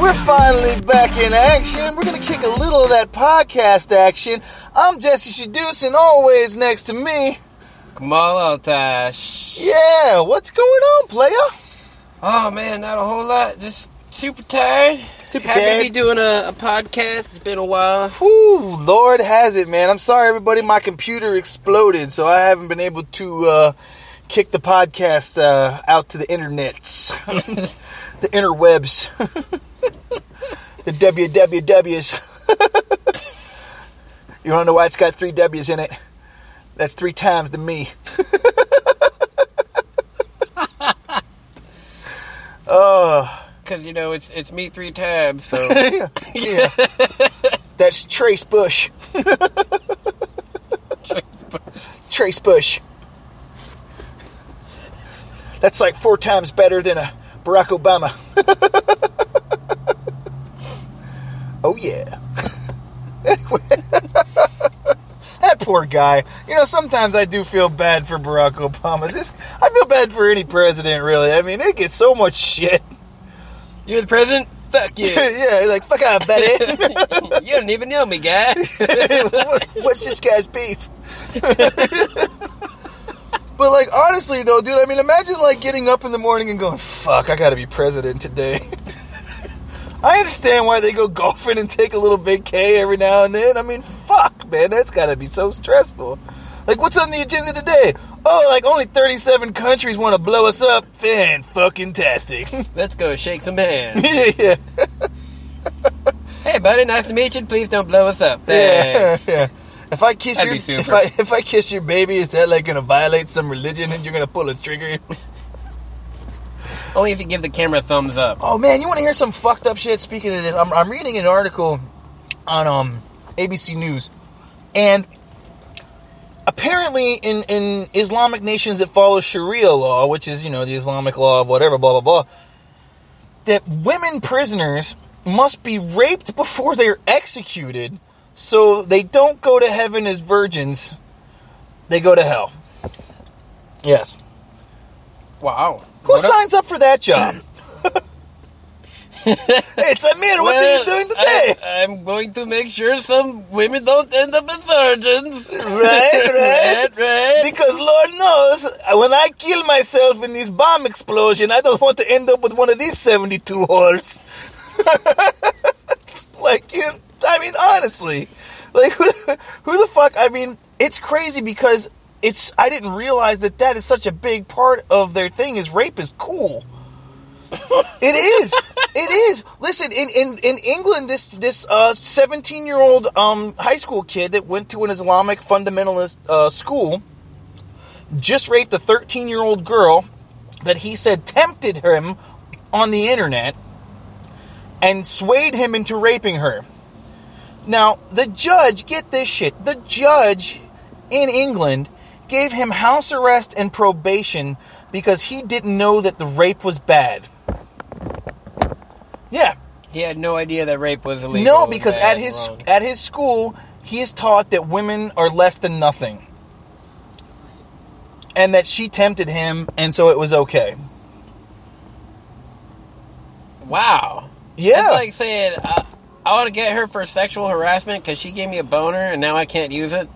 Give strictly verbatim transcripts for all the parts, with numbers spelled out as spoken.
We're finally back in action. We're going to kick a little of that podcast action. I'm Jesse Shadoos, and always next to me, Kamal Altash. Yeah, what's going on, player? Oh, man, not a whole lot. Just super tired. Super Happy tired. to be doing a, a podcast. It's been a while. Whew, Lord has it, man. I'm sorry, everybody. My computer exploded, so I haven't been able to uh, kick the podcast uh, out to the internets. The interwebs. The W W Ws. You want to know why it's got three W's in it? That's three times the me. Oh. Because, you know, it's it's me three times, so... yeah. Yeah. That's Trace Bush. Trace Bush. That's like four times better than a Barack Obama. Oh, yeah. That poor guy. You know, sometimes I do feel bad for Barack Obama. This, I feel bad for any president, really. I mean, they get so much shit. You're the president? Fuck you. Yeah, like, fuck off, buddy. You don't even know me, guy. what, what's this guy's beef? But, like, honestly, though, dude, I mean, imagine, like, getting up in the morning and going, fuck, I gotta be president today. I understand why they go golfing and take a little vacay every now and then. I mean, fuck, man, that's gotta be so stressful. Like, what's on the agenda today? Oh, like, only thirty-seven countries want to blow us up? Fan-fucking-tastic. Let's go shake some hands. Yeah, yeah. Hey, buddy, nice to meet you. Please don't blow us up. Yeah, Thanks. yeah. If I kiss That'd your be super. if I if I kiss your baby, is that like gonna violate some religion and you're gonna pull a trigger? Only if you give the camera a thumbs up. Oh man, you want to hear some fucked up shit? Speaking of this, I'm I'm reading an article on um A B C News, and apparently in in Islamic nations that follow Sharia law, which is, you know, the Islamic law of whatever, blah blah blah, that women prisoners must be raped before they're executed. So they don't go to heaven as virgins. They go to hell. Yes. Wow. Who What signs up for that job? Hey, Samir, what are you doing today? I, I'm going to make sure some women don't end up as virgins. Right, right. Right, right. Because Lord knows, when I kill myself in this bomb explosion, I don't want to end up with one of these seventy-two whores. Like, you I mean, honestly, like, who, who the fuck, I mean, it's crazy because it's, I didn't realize that that is such a big part of their thing, is rape is cool. It is. It is. Listen, in, in, in England, this, this, uh, seventeen-year-old, um, high school kid that went to an Islamic fundamentalist, uh, school just raped a thirteen-year-old girl that he said tempted him on the internet and swayed him into raping her. Now, the judge, get this shit, the judge in England gave him house arrest and probation because he didn't know that the rape was bad. Yeah. He had no idea that rape was illegal. No, because bad, at his wrong. at his school, he is taught that women are less than nothing. And that she tempted him, and so it was okay. Wow. Yeah. It's like saying, I, I want to get her for sexual harassment because she gave me a boner and now I can't use it.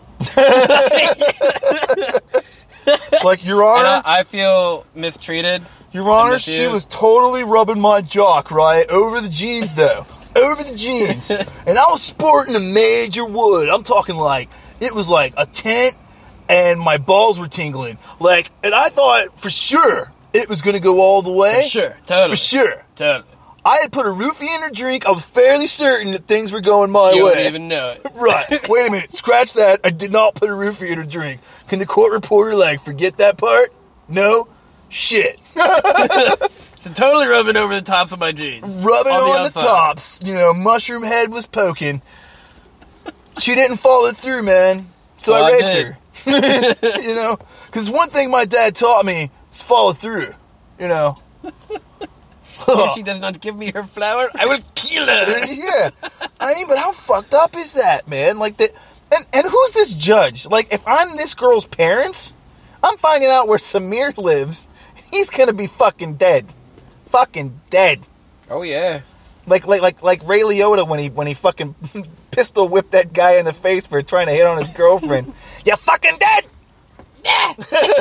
Like, Your And Honor, I, I feel mistreated. Your Honor, misused. she was totally rubbing my jock, right? Over the jeans, though. Over the jeans. And I was sporting a major wood. I'm talking like, it was like a tent, and my balls were tingling. Like, and I thought for sure it was going to go all the way. For sure. Totally. For sure. Totally. I had put a roofie in her drink. I was fairly certain that things were going my She way. wouldn't even know it. Right. Wait a minute. Scratch that. I did not put a roofie in her drink. Can the court reporter, like, forget that part? No? Shit. So totally rubbing over the tops of my jeans. Rubbing On the on the, outside. tops. You know, mushroom head was poking. She didn't follow through, man. So Well, I I raped did. her. You know? Because one thing my dad taught me is follow through. You know? If she does not give me her flower, I will kill her. Yeah. I mean, but how fucked up is that, man? Like, the, and, and who's this judge? Like, if I'm this girl's parents, I'm finding out where Samir lives. He's gonna be fucking dead. Fucking dead. Oh, yeah. Like like like like Ray Liotta when he when he fucking pistol whipped that guy in the face for trying to hit on his girlfriend. You fucking dead. Yeah.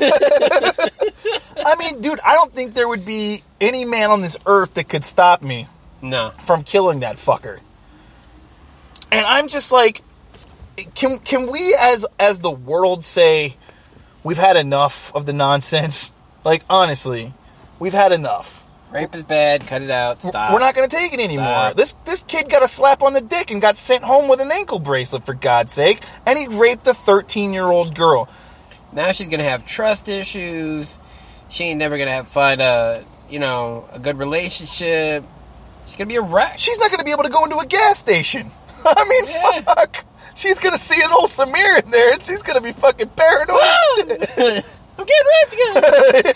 I mean, dude, I don't think there would be any man on this earth that could stop me. No. From killing that fucker. And I'm just like, can can we as as the world say we've had enough of the nonsense? Like, honestly, we've had enough. Rape is bad. Cut it out. Stop. We're not going to take it anymore. Stop. This this kid got a slap on the dick and got sent home with an ankle bracelet, for God's sake. And he raped a thirteen-year-old girl. Now she's going to have trust issues. She ain't never going to have find a, you know, a good relationship. She's going to be a wreck. She's not going to be able to go into a gas station. I mean, Yeah. fuck. She's going to see an old Samir in there, and she's going to be fucking paranoid. I'm getting raped again.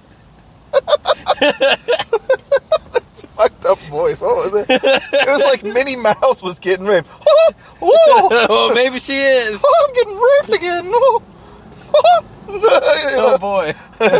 That's a fucked up voice. What was it? It was like Minnie Mouse was getting raped. Oh, oh, Oh, maybe she is. oh, I'm getting raped again. Oh, oh. Oh, boy.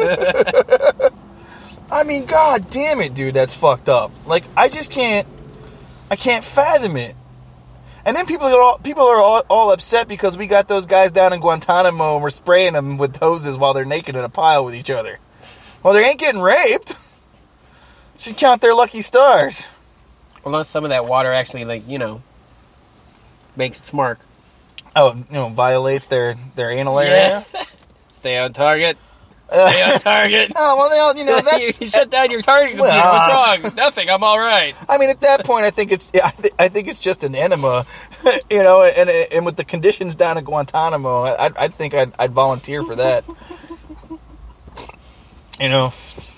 I mean, god damn it, dude, that's fucked up. Like, I just can't, I can't fathom it. And then people are all, people are all, all upset because we got those guys down in Guantanamo and we're spraying them with hoses while they're naked in a pile with each other. Well, they ain't getting raped. Should count their lucky stars. Unless some of that water actually, like, you know, makes its mark. Oh, you know, violates their, their anal area? Yeah. Stay on target. Stay on target. Oh, well, they all, you know, that's... you shut down your target computer. Well, What's wrong? Nothing. I'm all right. I mean, at that point, I think it's I, th- I think it's just an enema, you know. And and with the conditions down at Guantanamo, I I think I'd, I'd volunteer for that. You know.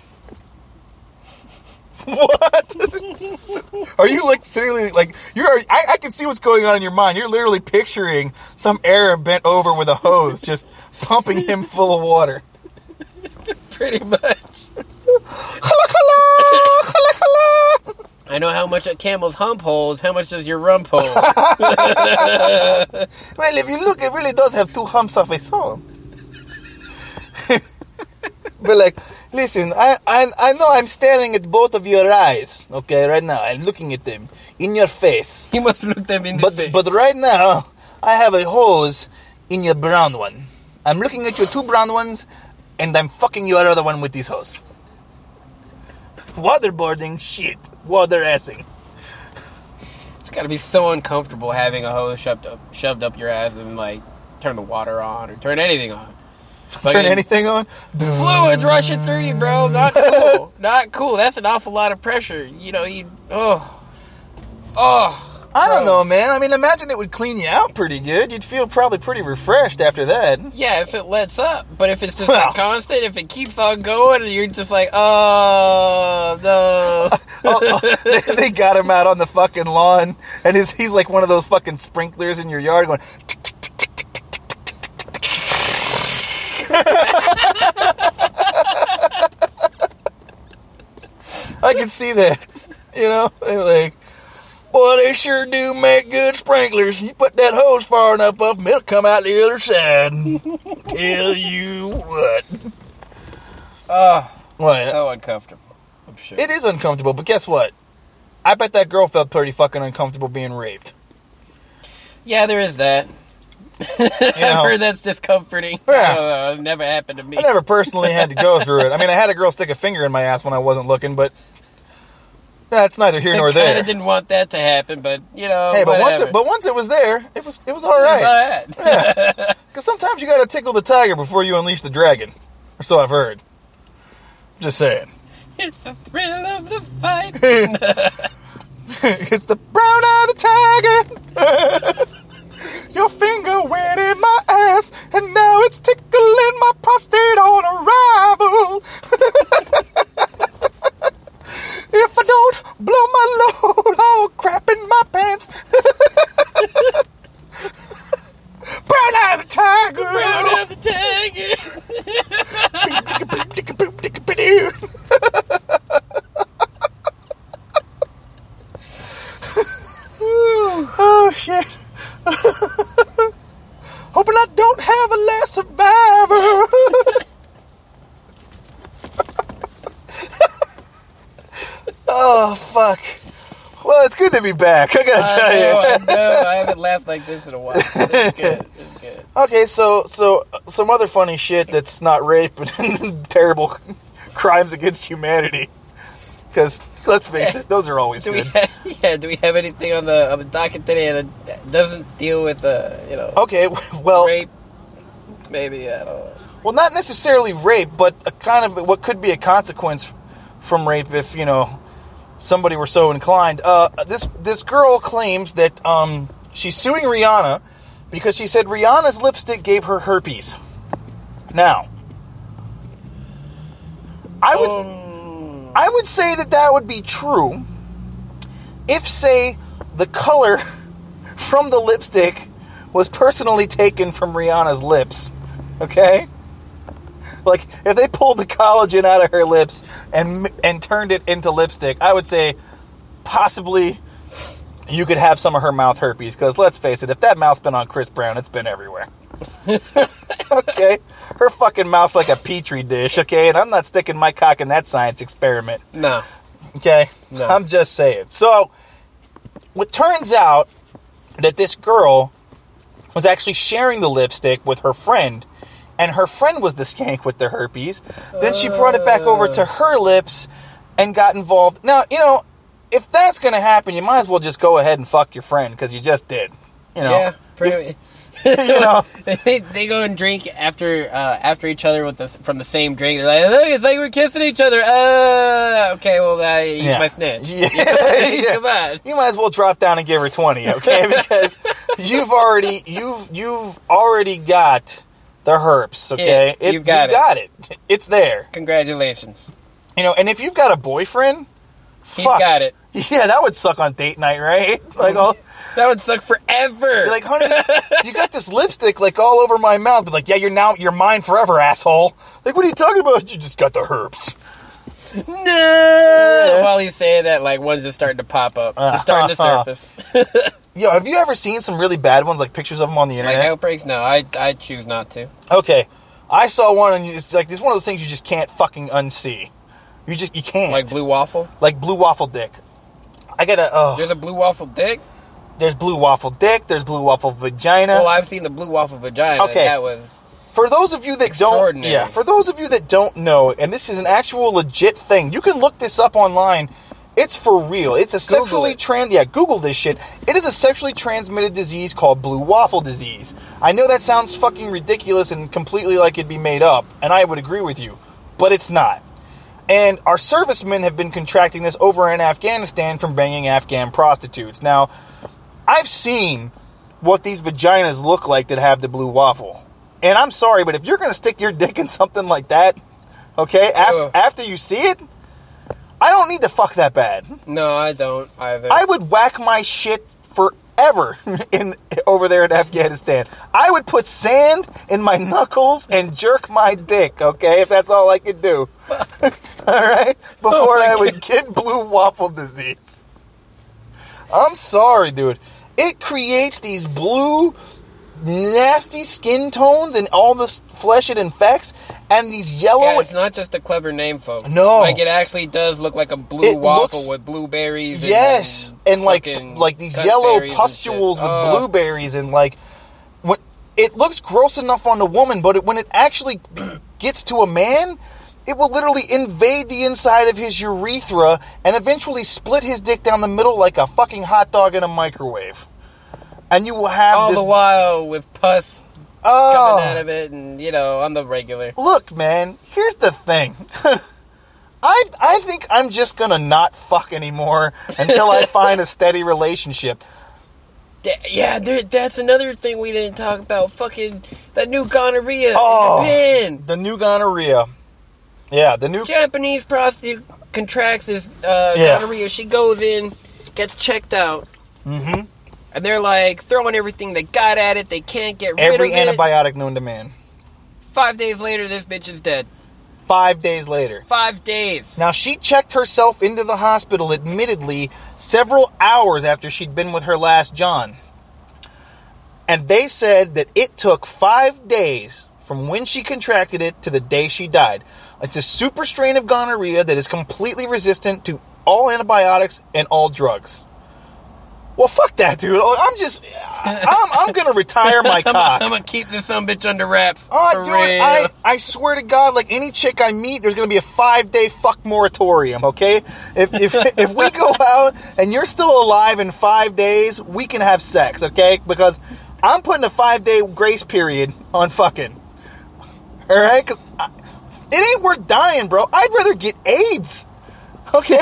What? Are you like sitting like you're? I, I can see what's going on in your mind. You're literally picturing some Arab bent over with a hose, just pumping him full of water. Pretty much. I know how much a camel's hump holds. How much does your rump hold? Well, if you look, it really does have two humps of its own. But like, listen, I, I I know I'm staring at both of your eyes, okay, right now. I'm looking at them in your face. You must look them in the But face. but right now, I have a hose in your brown one. I'm looking at your two brown ones, and I'm fucking your other one with this hose. Waterboarding, shit. Water assing. It's got to be so uncomfortable having a hose shoved up, shoved up your ass and, like, turn the water on or turn anything on. Turn Fucking anything on? Fluids rushing through you, bro. Not cool. Not cool. That's an awful lot of pressure. You know, you... Oh. Oh. I don't gross. know, man. I mean, imagine it would clean you out pretty good. You'd feel probably pretty refreshed after that. Yeah, if it lets up. But if it's just Well. like constant, if it keeps on going, and you're just like, oh, no. Oh, oh, they, they got him out on the fucking lawn, and his, he's like one of those fucking sprinklers in your yard going... tick, tick, tick, tick, tick, tick, tick, tick, tick, tick. I can see that, you know? They're like, boy, they sure do make good sprinklers. You put that hose far enough up, it'll come out the other side. Tell you what. Oh, What? so uncomfortable. I'm sure. It is uncomfortable, but guess what? I bet that girl felt pretty fucking uncomfortable being raped. Yeah, there is that. You I've know, heard that's discomforting. Yeah. I don't know. It never happened to me. I never personally had to go through it. I mean, I had a girl stick a finger in my ass when I wasn't looking, but that's neither here nor I kind there. of didn't want that to happen, but, you know, Hey, but once whatever. it, but once it was there, it was it was all It's right. all right. Yeah, because sometimes you gotta tickle the tiger before you unleash the dragon, or so I've heard. Just saying. It's the thrill of the fight. It's the brown eye of the tiger. Your finger went in my ass, and now it's tickling my prostate on arrival. If I don't blow my load, I'll crap in my pants. Brown eye of the tiger. Brown of the tiger. Oh, shit. Hoping I don't have a last survivor. Oh, fuck. Well, Oh, it's good to be back. I gotta I tell know, you. I know. I haven't laughed like this in a while. It's good. It's good. Okay, so so some other funny shit that's not rape, but terrible crimes against humanity. Because let's face it, those are always Do good. we have, yeah, do we have anything on the on the docket today that doesn't deal with uh, you know Okay, well, rape? Maybe I don't know. well, not necessarily rape, but a kind of what could be a consequence from rape if you know somebody were so inclined. Uh, this this girl claims that um, she's suing Rihanna because she said Rihanna's lipstick gave her herpes. Now, I would. Um, I would say that that would be true if, say, the color from the lipstick was personally taken from Rihanna's lips, okay? Like, if they pulled the collagen out of her lips and and turned it into lipstick, I would say possibly you could have some of her mouth herpes, because let's face it, if that mouth's been on Chris Brown, it's been everywhere. Okay? Her fucking mouth's like a petri dish, okay? And I'm not sticking my cock in that science experiment. no. Okay? No. I'm just saying. So, what turns out that this girl was actually sharing the lipstick with her friend, and her friend was the skank with the herpes. Then she brought it back over to her lips and got involved. Now, you know, if that's going to happen, you might as well just go ahead and fuck your friend, because you just did. You know? Yeah, pretty. You know? they, they go and drink after uh, after each other with this from the same drink. They're like, look, it's like we're kissing each other. Uh, okay, well, uh, use Yeah. my snitch. Yeah. Yeah. Come on. You might as well drop down and give her twenty, okay? Because you've already you've you've already got the herpes, okay? Yeah, you've got you it. got it. It's there. Congratulations. You know, and if you've got a boyfriend, He's fuck. got it. Yeah, that would suck on date night, right? Like all That would suck forever. you're like, honey, you got this lipstick like all over my mouth. But like, yeah, you're now you're mine forever, asshole. Like, what are you talking about? You just got the herpes. no. While he's saying that, like one's just starting to pop up, just starting to surface. Yo, have you ever seen some really bad ones, like pictures of them on the Like internet? outbreaks? No, I I choose not to. Okay, I saw one, and it's like it's one of those things you just can't fucking unsee. You just you can't. Like blue waffle. Like blue waffle dick. I gotta. Oh, There's a blue waffle dick. there's blue waffle dick. There's blue waffle vagina. Well, I've seen the blue waffle vagina. Okay. That was For those of you that don't, Extraordinary. yeah, for those of you that don't know, and this is an actual legit thing, you can look this up online. It's for real. It's a Google sexually it. trans. Yeah, Google this shit. It is a sexually transmitted disease called blue waffle disease. I know that sounds fucking ridiculous and completely like it'd be made up, and I would agree with you, but it's not. And our servicemen have been contracting this over in Afghanistan from banging Afghan prostitutes. Now, I've seen what these vaginas look like that have the blue waffle. And I'm sorry, but if you're going to stick your dick in something like that, okay, af- Ugh. after you see it, I don't need to fuck that bad. no, I don't either. I would whack my shit forever in over there in Afghanistan. I would put sand in my knuckles and jerk my dick, okay, if that's all I could do. All right? Before Oh my I would get blue waffle disease. I'm sorry, dude. It creates these blue, nasty skin tones and all this flesh it infects, and these yellow... yeah, it's not just a clever name, folks. No. Like, it actually does look like a blue It waffle looks- with blueberries. Yes, and, and like fucking like these cut yellow berries and pustules shit. with Oh. blueberries, and like when it looks gross enough on the woman, but it, when it actually gets to a man, it will literally invade the inside of his urethra and eventually split his dick down the middle like a fucking hot dog in a microwave. And you will have All this the while with pus oh, coming out of it, and you know, on the regular. Look, man, here's the thing. I I think I'm just gonna not fuck anymore until I find a steady relationship. Da- Yeah, there, that's another thing we didn't talk about. Fucking that new gonorrhea Oh. in Japan. The new gonorrhea. Yeah, the new... Japanese prostitute contracts this uh, Yeah. gonorrhea. She goes in, gets checked out, Mm-hmm. and they're like throwing everything they got at it. They can't get Every rid of it. antibiotic known to man. Five days later, this bitch is dead. Five days later. Five days. Now, she checked herself into the hospital, admittedly, several hours after she'd been with her last John. And they said that it took five days from when she contracted it to the day she died. It's a super strain of gonorrhea that is completely resistant to all antibiotics and all drugs. Well, fuck that, dude. I'm just, I'm, I'm gonna retire my cock. I'm gonna keep this some bitch under wraps. Oh, for dude, real. I, I swear to God, like any chick I meet, there's gonna be a five day fuck moratorium. Okay, if if if we go out and you're still alive in five days, we can have sex. Okay, because I'm putting a five day grace period on fucking. All right, because it ain't worth dying, bro. I'd rather get AIDS. Okay?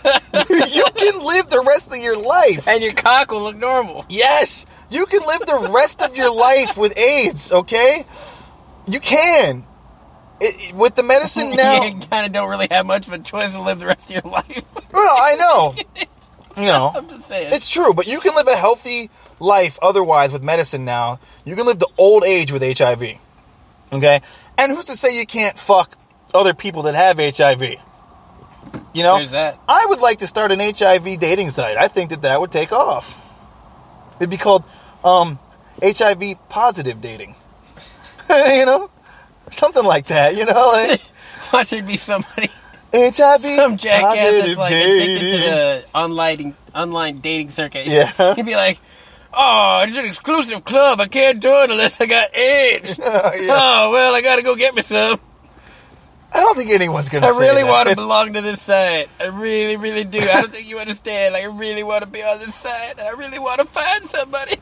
You can live the rest of your life. And your cock will look normal. Yes. You can live the rest of your life with AIDS, okay? You can. It, it, with the medicine now... You kind of don't really have much of a choice to live the rest of your life. Well, I know. You know. I'm just saying. It's true, but you can live a healthy life otherwise with medicine now. You can live the old age with H I V. Okay? And who's to say you can't fuck other people that have H I V? You know, There's that. I would like to start an H I V dating site. I think that that would take off. It'd be called um, H I V positive dating. You know? Something like that, you know? Like, Watch it be somebody, H I V some jackass positive that's like dating. addicted to the online, online dating circuit. Yeah. He'd be like, oh, it's an exclusive club. I can't join unless I got AIDS. Oh, yeah. Oh, well, I gotta go get me some. I don't think anyone's going to I say really that. want to belong to this site. I really, really do. I don't think you understand. Like, I really want to be on this site. And I really want to find somebody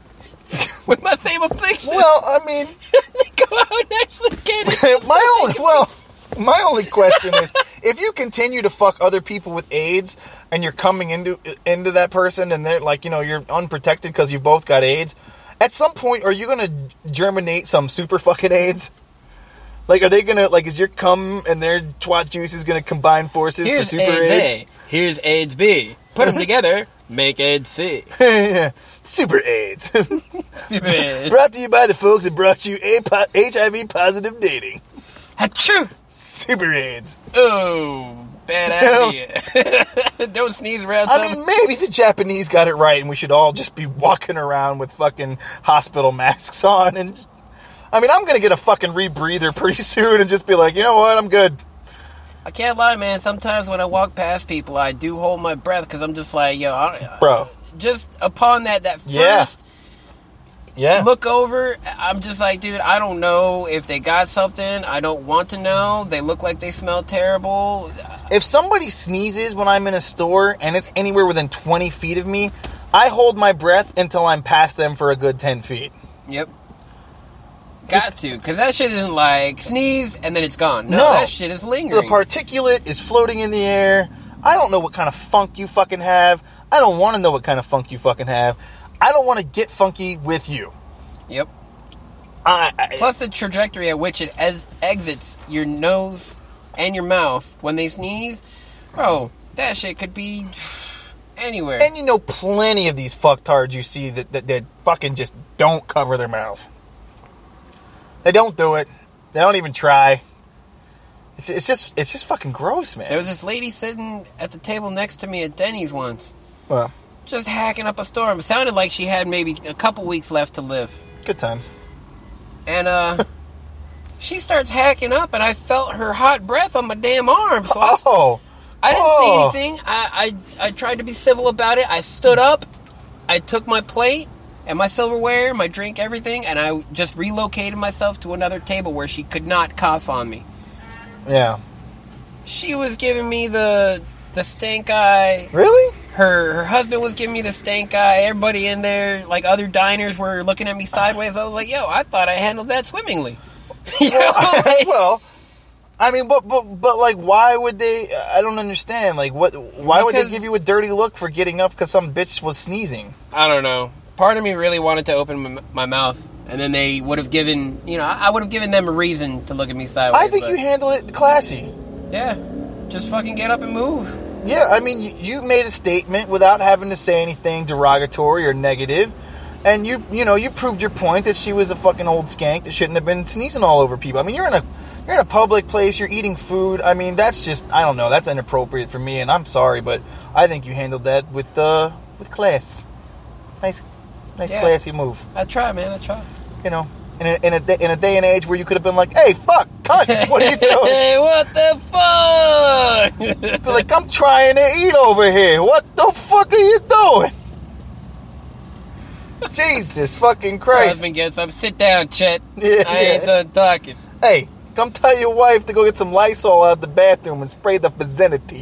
with my same affliction. Well, I mean... Go out and actually get it. my only... Well, my only question is, if you continue to fuck other people with AIDS and you're coming into into that person and they're like, you know, you're unprotected because you've both got AIDS, at some point, are you going to germinate some super fucking AIDS? Like, are they going to, like, is your cum and their twat juice is going to combine forces Here's for super AIDS, AIDS? A. Here's AIDS B. Put them together, make AIDS C. Yeah. Super AIDS. Super AIDS. Brought to you by the folks that brought you a po- H I V positive dating. Achoo! Super AIDS. Oh, bad idea. Don't sneeze around I something. mean, maybe the Japanese got it right and we should all just be walking around with fucking hospital masks on. And I mean, I'm going to get a fucking rebreather pretty soon and just be like, you know what, I'm good. I can't lie, man. Sometimes when I walk past people, I do hold my breath because I'm just like, yo, I, Bro. Just upon that, that first Yeah. Yeah. look over, I'm just like, dude, I don't know if they got something. I don't want to know. They look like they smell terrible. If somebody sneezes when I'm in a store and it's anywhere within twenty feet of me, I hold my breath until I'm past them for a good ten feet. Yep. Got to, because that shit isn't like sneeze and then it's gone. No, No. that shit is lingering. The particulate is floating in the air. I don't know what kind of funk you fucking have. I don't want to know what kind of funk you fucking have. I don't want to get funky with you. Yep. I, I, Plus the trajectory at which it es- exits your nose and your mouth when they sneeze. Bro, that shit could be anywhere. and you know plenty of these fucktards you see that, that, that fucking just don't cover their mouth. They don't do it. They don't even try. It's, it's just it's just fucking gross, man. There was this lady sitting at the table next to me at Denny's once. Well, Just hacking up a storm. It sounded like she had maybe a couple weeks left to live. good times. And, uh, she starts hacking up, and I felt her hot breath on my damn arm. So I, Oh, I didn't oh. say anything. I, I, I tried to be civil about it. I stood up. I took my plate and my silverware, my drink, everything, and I just relocated myself to another table where she could not cough on me. yeah. She was giving me the the stank eye. Really? Her her husband was giving me the stank eye. Everybody in there, like other diners, were looking at me sideways. I was like, yo, I thought I handled that swimmingly. You know, like- Well, I mean, but, but but like, why would they? I don't understand. Like, what? Why would they Because- give you a dirty look for getting up because some bitch was sneezing? I don't know. Part of me really wanted to open my, my mouth, and then they would have given, you know, I would have given them a reason to look at me sideways. I think but- you handle it classy. Yeah, just fucking get up and move. Yeah, I mean, you, you made a statement without having to say anything derogatory or negative, and you, you know, you proved your point that she was a fucking old skank that shouldn't have been sneezing all over people. I mean, you're in a, you're in a public place, you're eating food. I mean, that's just, I don't know, that's inappropriate for me, and I'm sorry, but I think you handled that with, uh, with class. Nice, nice, Yeah. classy move. I try, man. I try. You know, in a, in a day, in a day and age where you could have been like, "Hey, fuck, cunt, what are you doing?" Hey, what the fuck? Be like, "I'm trying to eat over here. What the fuck are you doing?" Jesus fucking My Christ. husband gets up. Sit down, Chet. Yeah, I ain't yeah. done talking. Hey, come tell your wife to go get some Lysol out of the bathroom and spray the vicinity.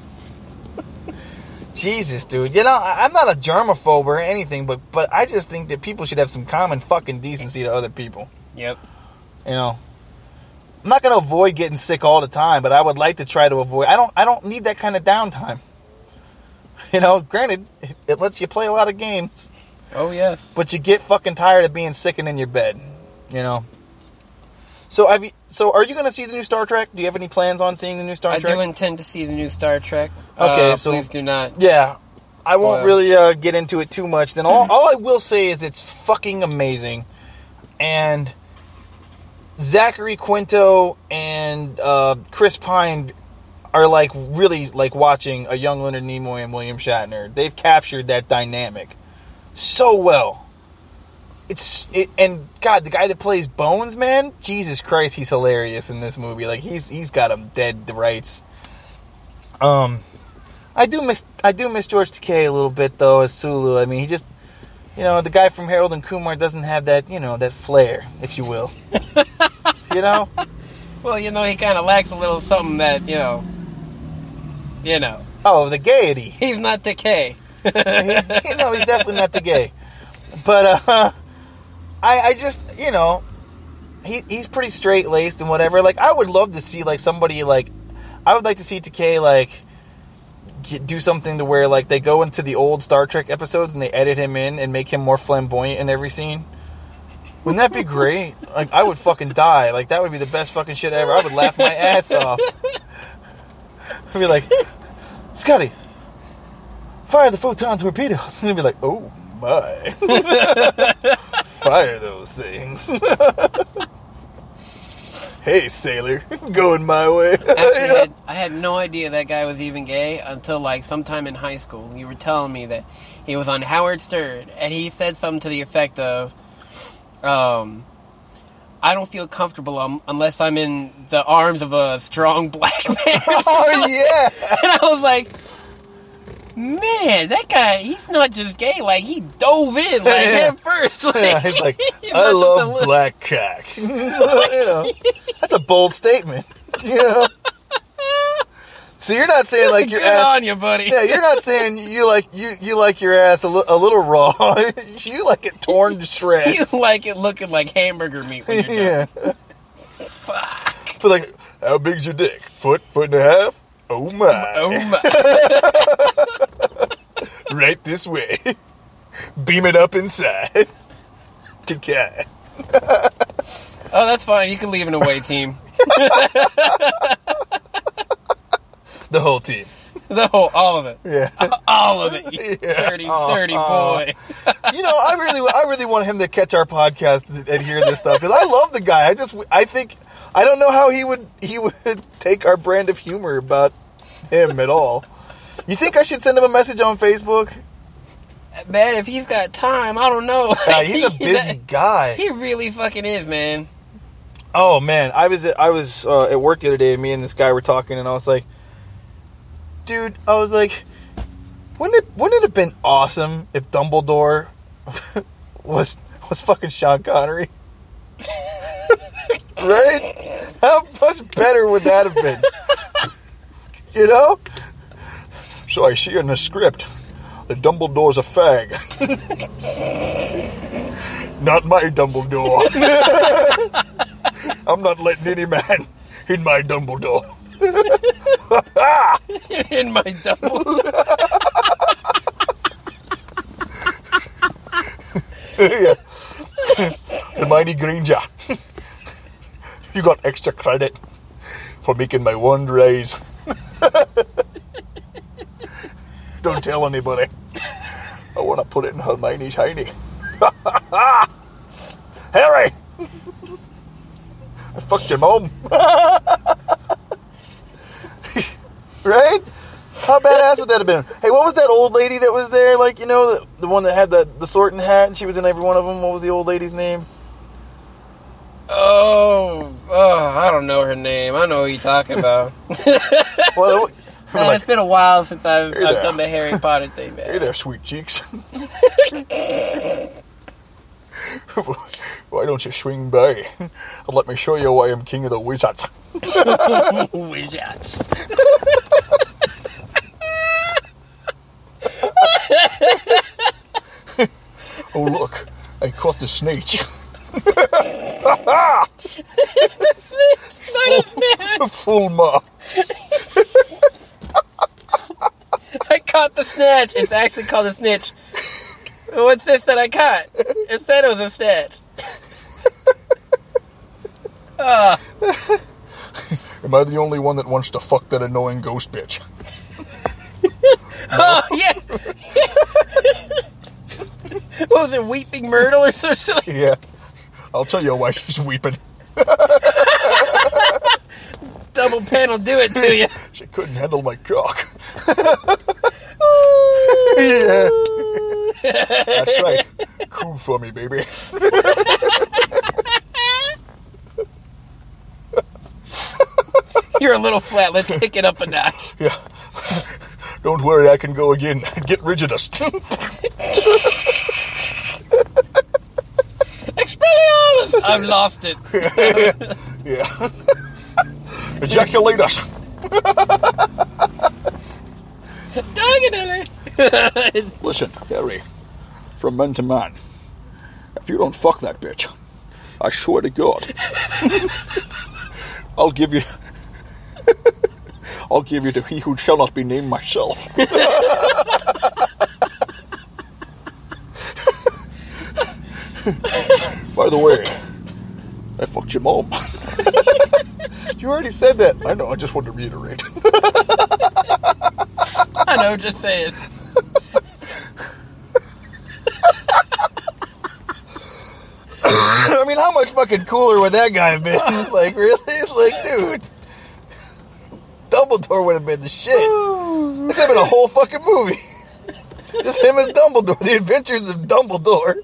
Jesus, dude. You know, I- I'm not a germaphobe or anything, but but I just think that people should have some common fucking decency to other people. Yep. You know, I'm not gonna avoid getting sick all the time, but I would like to try to avoid. I don't. I don't need that kind of downtime. You know, granted, it, it lets you play a lot of games, Oh, yes. but you get fucking tired of being sick and in your bed. You know. So have you? So are you gonna see the new Star Trek? Do you have any plans on seeing the new Star I Trek? do intend to see the new Star Trek. Okay, uh, so- please do not. Yeah, I won't Spoil. really uh, get into it too much. Then all, all I will say is it's fucking amazing, and Zachary Quinto and uh, Chris Pine are like really like watching a young Leonard Nimoy and William Shatner. They've captured that dynamic so well. It's it, and God, the guy that plays Bones, man, Jesus Christ, he's hilarious in this movie. Like he's he's got him dead to rights. Um. I do miss I do miss George Takei a little bit though as Sulu. I mean, he just, you know, the guy from Harold and Kumar doesn't have that, you know, that flair, if you will. You know? Well, you know, he kind of lacks a little something that, you know, you know. Oh, the gaiety. He's not decay. he, you know, he's definitely not the gay. But uh, I I just, you know, he he's pretty straight laced and whatever. Like I would love to see like somebody like I would like to see Takei like get, do something to where like they go into the old Star Trek episodes and they edit him in and make him more flamboyant in every scene. Wouldn't that be great? Like I would fucking die. Like that would be the best fucking shit ever. I would laugh my ass off. I'd be like, Scotty, fire the photon torpedoes. And he'd be like, oh my. Fire those things. Hey, sailor, going my way. Actually, I had, I had no idea that guy was even gay until, like, sometime in high school. You were telling me that he was on Howard Stern, and he said something to the effect of, um, I don't feel comfortable um, unless I'm in the arms of a strong black man. Oh, yeah. And I was like, man, that guy, he's not just gay. Like, he dove in, like, Yeah. head first. Like, Yeah, he's like, he's I not just a love little- black cock. You know, that's a bold statement. You know? So you're not saying like your Good ass. on you, buddy. Yeah, you're not saying you like you you like your ass a, li- a little raw. You like it torn to shreds. You like it looking like hamburger meat when you're Yeah. done. Fuck. But like, how big's your dick? Foot, foot and a half? Oh my! Oh my. Right this way. Beam it up inside. To cat. Oh, that's fine. You can leave an away team. The whole team. The whole, all of it. Yeah. All of it. You Yeah. dirty, Oh, dirty oh. boy. You know, I really, I really want him to catch our podcast and hear this stuff because I love the guy. I just, I think, I don't know how he would, he would take our brand of humor about him at all. You think I should send him a message on Facebook? Man, if he's got time, I don't know. Yeah, he's a busy guy. He really fucking is, man. Oh man, I was, at, I was uh, at work the other day. And me and this guy were talking, and I was like, dude, I was like, wouldn't it, wouldn't it have been awesome if Dumbledore was was fucking Sean Connery? Right? How much better would that have been? You know? So I see in the script that Dumbledore's a fag. Not my Dumbledore. I'm not letting any man in my Dumbledore. In my double. Yeah. Hermione Granger. You got extra credit for making my wand rise. Don't tell anybody. I want to put it in Hermione's hiney. Harry! I fucked your mom. Right? How badass would that have been? Hey, what was that old lady that was there? Like, you know, the, the one that had the, the sorting hat and she was in every one of them. What was the old lady's name? Oh, oh, I don't know her name. I know who you're talking about. Well, Man, like, it's been a while since I've, Hey I've there. done the Harry Potter thing, man. hey there, sweet cheeks. Why don't you swing by and let me show you why I'm king of the wizards? Wizards. Oh, look, I caught the snake. Not a snatch. Full mark. I caught the snatch. It's actually called a snitch. What's this that I caught? It said it was a snatch. Ah. Am I the only one that wants to fuck that annoying ghost bitch? Oh, yeah. What was it, Weeping Myrtle or something? Yeah. I'll tell you why she's weeping. Double pen will do it to you. She couldn't handle my cock. Ooh. Yeah. That's right. Cool for me, baby. You're a little flat. Let's kick it up a notch. Yeah. Don't worry, I can go again. Get rigidus. Expelliarmus! I've lost it. Yeah. Ejaculatus. Diagonally. Listen, Harry, from man to man, if you don't fuck that bitch, I swear to God, I'll give you, I'll give you to he who shall not be named myself. By the way, I fucked your mom. You already said that. I know, I just wanted to reiterate. I know, just saying. I mean, how much fucking cooler would that guy have been? Like, really? Like, dude. Dumbledore would have been the shit. It could have been a whole fucking movie. Just him as Dumbledore. The Adventures of Dumbledore.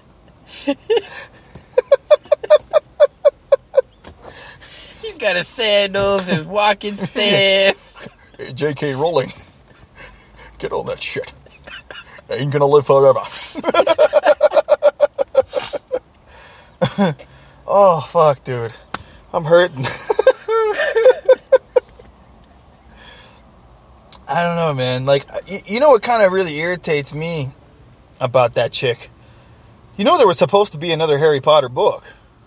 He's got his sandals, his walking staff. Hey, J K Rowling. Get on that shit. I ain't gonna live forever. Oh, fuck, dude. I'm hurting. I don't know, man. Like, you know what kind of really irritates me about that chick? You know there was supposed to be another Harry Potter book.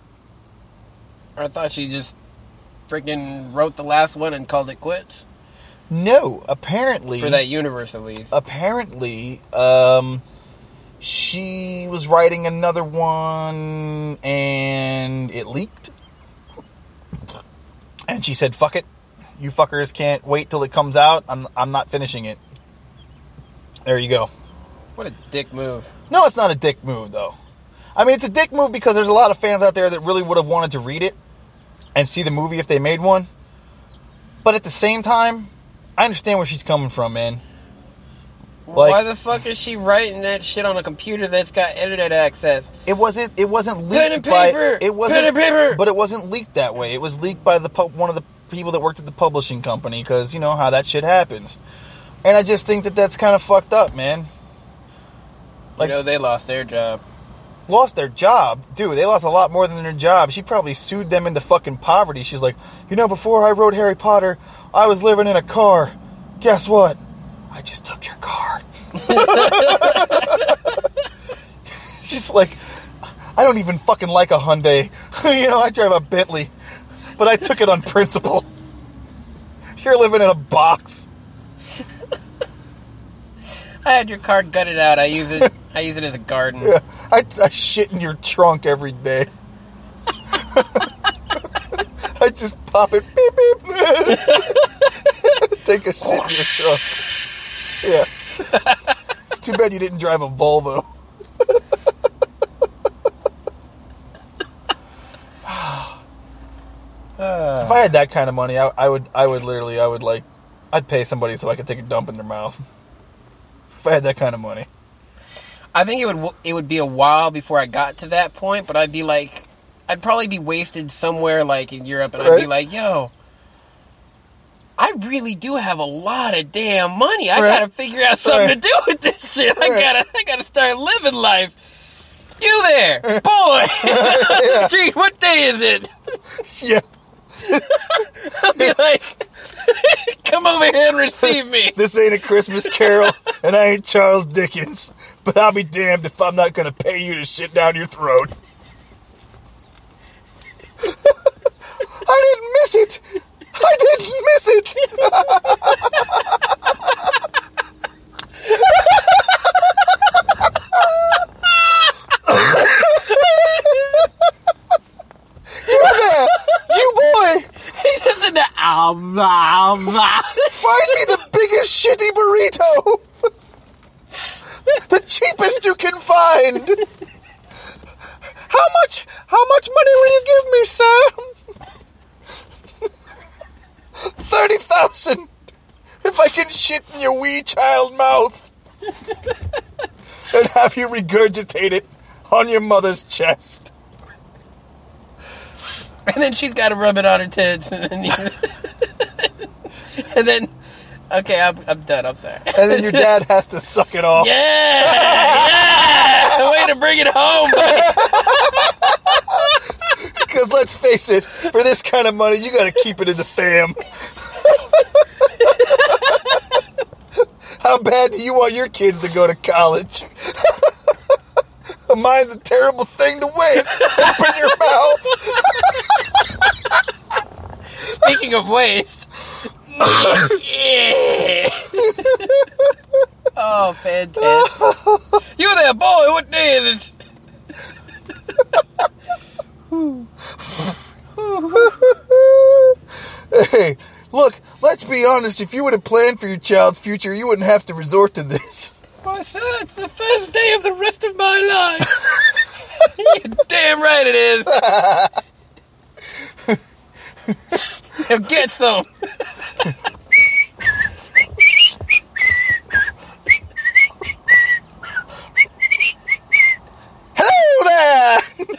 I thought she just freaking wrote the last one and called it quits. No, apparently... For that universe, at least. Apparently, um... she was writing another one, and it leaked. And she said, fuck it. You fuckers can't wait till it comes out. I'm I'm not finishing it. There you go. What a dick move. No, it's not a dick move, though. I mean, it's a dick move because there's a lot of fans out there that really would have wanted to read it and see the movie if they made one. But at the same time, I understand where she's coming from, man. Like, why Like, the fuck is she writing that shit on a computer that's got internet access? it wasn't. It wasn't leaked Pen and by. paper! It wasn't. Pen and paper! But it wasn't leaked that way. It was leaked by the pu- one of the people that worked at the publishing company because you know how that shit happens. And I just think that that's kind of fucked up, man. Like, You know, they lost their job. lost their job, dude. They lost a lot more than their job. She probably sued them into fucking poverty. She's like, you know, before I wrote Harry Potter, I was living in a car. Guess what? I just took your car. She's like, I don't even fucking like a Hyundai. You know, I drive a Bentley, but I took it on principle. You're living in a box. I had your car gutted out. I use it. I use it as a garden. Yeah, I, I shit in your trunk every day. I just pop it, beep, beep. Take a shit in your trunk. Yeah. It's too bad you didn't drive a Volvo. If I had that kind of money, I, I would, I would literally, I would like, I'd pay somebody so I could take a dump in their mouth. If I had that kind of money. I think it would it would be a while before I got to that point, but I'd be like, I'd probably be wasted somewhere like in Europe, and I'd Right. be like, yo, I really do have a lot of damn money. I Right. gotta figure out something Right. to do with this shit. I Right. gotta I gotta start living life. You there, boy! Street, what day is it? Yeah. I'll be like, come over here and receive me. This ain't a Christmas Carol, and I ain't Charles Dickens, but I'll be damned if I'm not going to pay you to shit down your throat. I didn't miss it! I didn't miss it! You there! You boy! He's just in the um, um, Find me the biggest shitty burrito! The cheapest you can find! How much, how much money will you give me, sir? Thirty thousand! If I can shit in your wee child mouth! And have you regurgitate it on your mother's chest. And then she's got to rub it on her tits. And then, you, and then okay, I'm, I'm done. I'm sorry. And then your dad has to suck it off. Yeah! Yeah! Way to bring it home, buddy. Because let's face it, for this kind of money, you got to keep it in the fam. How bad do you want your kids to go to college? Mine's a terrible thing to waste. Open your mouth. Speaking of waste. Yeah. Oh, fantastic. You there, boy. What day is it? Hey, look, let's be honest. If you would have planned for your child's future, you wouldn't have to resort to this. Why, sir, it's the first day of the rest of my life. You're damn right it is. Now get some. Hello there!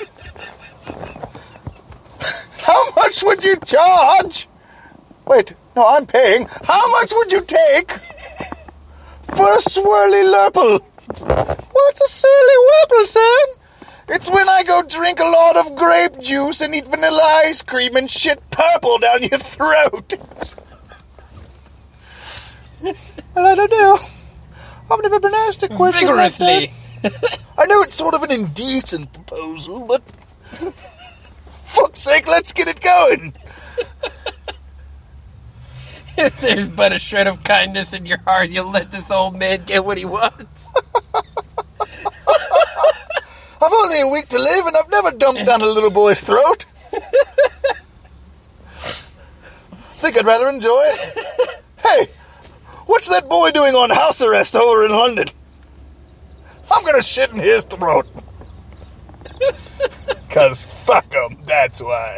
How much would you charge? Wait, no, I'm paying. How much would you take for a swirly lurple? What's a swirly lurple, son? It's when I go drink a lot of grape juice and eat vanilla ice cream and shit purple down your throat. Well, I don't know. I've never been asked a question vigorously. Like that. I know it's sort of an indecent proposal, but fuck's sake, let's get it going. If there's but a shred of kindness in your heart, you'll let this old man get what he wants. I've only a week to live, and I've never dumped down a little boy's throat. Think I'd rather enjoy it. Hey, what's that boy doing on house arrest over in London? I'm gonna shit in his throat. Cause fuck him, that's why.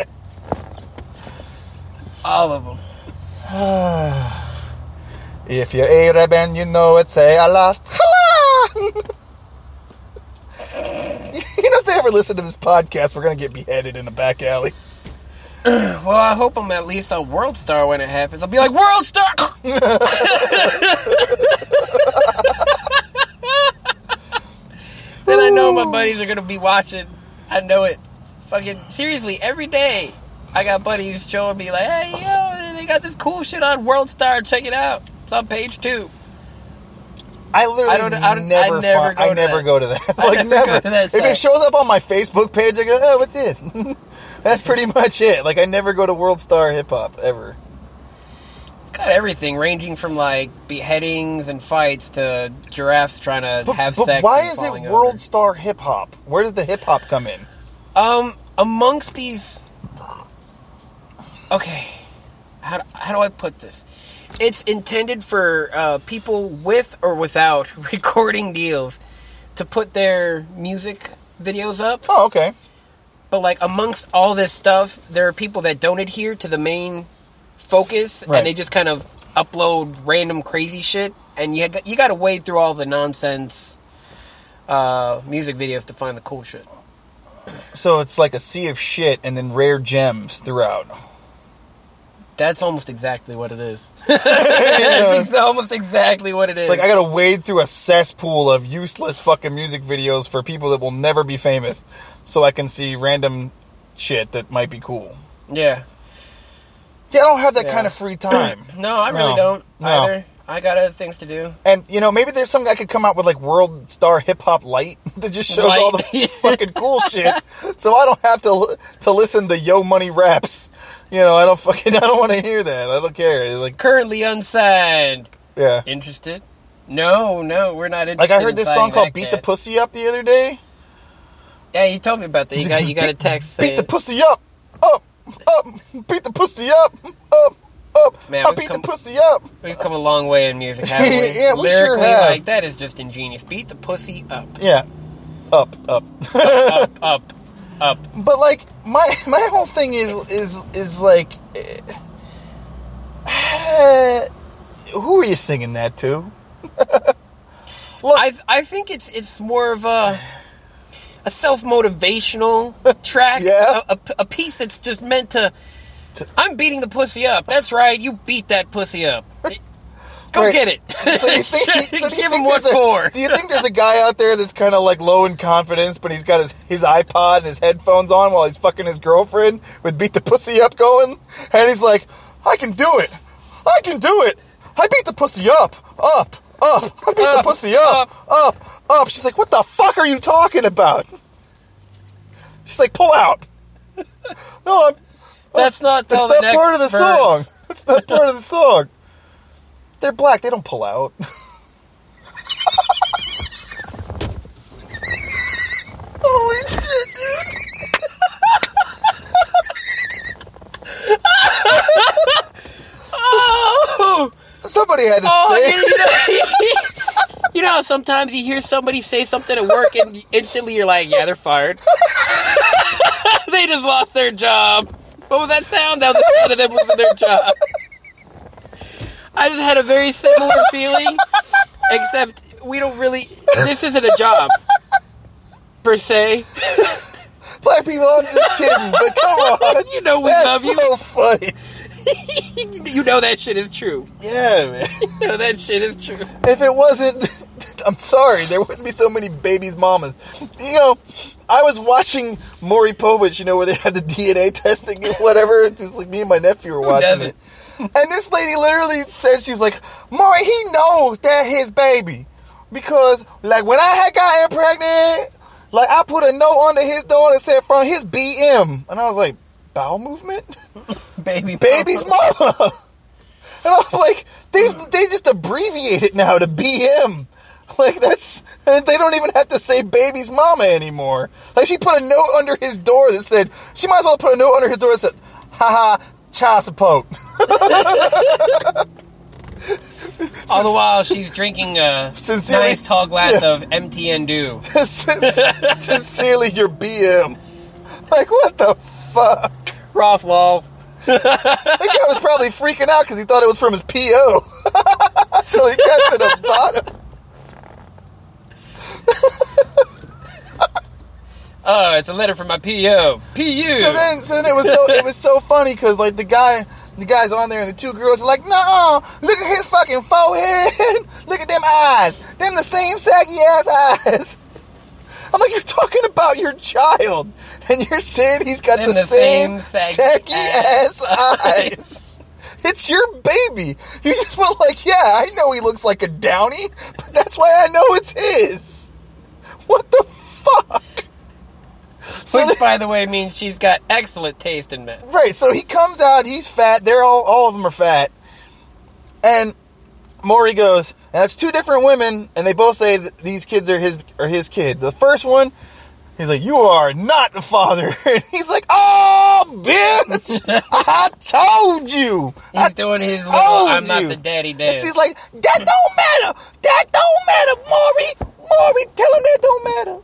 All of them. If you're Arab and you know it, say Allah. Allah! You know, if they ever listen to this podcast, we're going to get beheaded in a back alley. Well, I hope I'm at least on World Star when it happens. I'll be like, World Star! Then I know my buddies are going to be watching. I know it. Fucking, seriously, every day I got buddies showing me like, hey, yo, they got this cool shit on World Star. Check it out. It's on page two. I literally I don't, I don't, never, I never, find, go, I to never that. go to that. I Like, never never. go to that If site. it shows up on my Facebook page, I go, oh, what's this? That's pretty much it. Like, I never go to World Star Hip Hop, ever. It's got everything, ranging from, like, beheadings and fights to giraffes trying to But, have but sex why and is it falling World over. Star Hip Hop? Where does the hip hop come in? Um, amongst these... Okay. How do, how do I put this? It's intended for uh, people with or without recording deals to put their music videos up. Oh, okay. But, like, amongst all this stuff, there are people that don't adhere to the main focus, Right. and they just kind of upload random crazy shit, and you got, you got to wade through all the nonsense uh, music videos to find the cool shit. So it's like a sea of shit and then rare gems throughout. That's almost exactly what it is. It's almost exactly what it is. It's like I gotta wade through a cesspool of useless fucking music videos for people that will never be famous, so I can see random shit that might be cool. Yeah. Yeah, I don't have that Yeah. kind of free time. No, I really No. don't No. either. I got other things to do. And, you know, maybe there's some guy could come out with, like, World Star Hip Hop Light that just shows Light. all the fucking cool shit. So I don't have to li- to listen to Yo Money raps. You know, I don't fucking, I don't want to hear that. I don't care. It's like, Currently unsigned. yeah. Interested? No, no, we're not interested. Like, I heard this in song signing called that Beat cat. the Pussy Up the other day. Yeah, you told me about that. You got, you got a text Beat saying... the pussy up. Up. Up. Beat the pussy up. Up. Up. Man, I we've beat come- the pussy up. We've come a long way in music, haven't we? Yeah, we sure Lyrically, have. like, that is just ingenious. Beat the pussy up. Yeah. Up. Up. Up, up, up. But like my my whole thing is is is like, uh, who are you singing that to? Look, I I think it's it's more of a a self motivational track. Yeah. a, a, a piece that's just meant to. I'm beating the pussy up. That's right. You beat that pussy up. Go Right. get it. So you think, so do you Give think him what there's a- for. Do you think there's a guy out there that's kind of like low in confidence, but he's got his, his iPod and his headphones on while he's fucking his girlfriend with Beat the Pussy Up going? And he's like, I can do it. I can do it. I beat the pussy up. Up. Up. I beat the Up, pussy up. Up. Up. She's like, what the fuck are you talking about? She's like, pull out. No, I'm... That's not That's till the not next part of the verse. song. That's not part of the song. They're black. They don't pull out. Holy shit, dude. Oh, Somebody had to oh say you, you, know, you know how sometimes you hear somebody say something at work and instantly you're like, yeah, they're fired. They just lost their job. What was that sound? That was the sound of them losing their job. I just had a very similar feeling, except we don't really... This isn't a job, per se. black people. I'm just kidding, but come on. You know we That's love you. so funny. You know that shit is true. Yeah, man. You know that shit is true. If it wasn't, I'm sorry, there wouldn't be so many babies' mamas. You know, I was watching Maury Povich, you know, where they had the D N A testing and whatever. It's just like me and my nephew were watching doesn't? it. And this lady literally said, she's like, Maury, he knows that his baby. Because, like, when I had got him pregnant, like, I put a note under his door that said from his B M. And I was like, bowel movement? Baby Baby's mama. And I'm like, they they just abbreviate it now to B M. Like, that's, and they don't even have to say baby's mama anymore. Like, she put a note under his door that said, she might as well put a note under his door that said, haha, child support. All the while she's drinking a Sincerely- nice tall glass yeah. of M T N Dew. Sin- Sincerely, your B M. Like, what the fuck? Rothwell. That guy was probably freaking out because he thought it was from his P O. So he got to the bottom. Oh, it's a letter from my P O. P U. So then, so then it was so it was so funny because like the guy, the guy's on there and the two girls are like, no, look at his fucking forehead, look at them eyes, them the same saggy ass eyes. I'm like, you're talking about your child, and you're saying he's got Them the, the same, same saggy saggy ass ass eyes. It's your baby. You just went like, yeah, I know he looks like a Downy, but that's why I know it's his. What the fuck? So Which, then- by the way, means she's got excellent taste in men. Right, so he comes out, he's fat, they're all, all of them are fat, and Maury goes, and that's two different women, and they both say that these kids are his are his kids. The first one, he's like, you are not the father, and he's like, oh, bitch, I told you. He's I doing his little, told I'm not you." the daddy And dance. she's like, that don't matter, that don't matter, Maury, Maury, tell him that don't matter.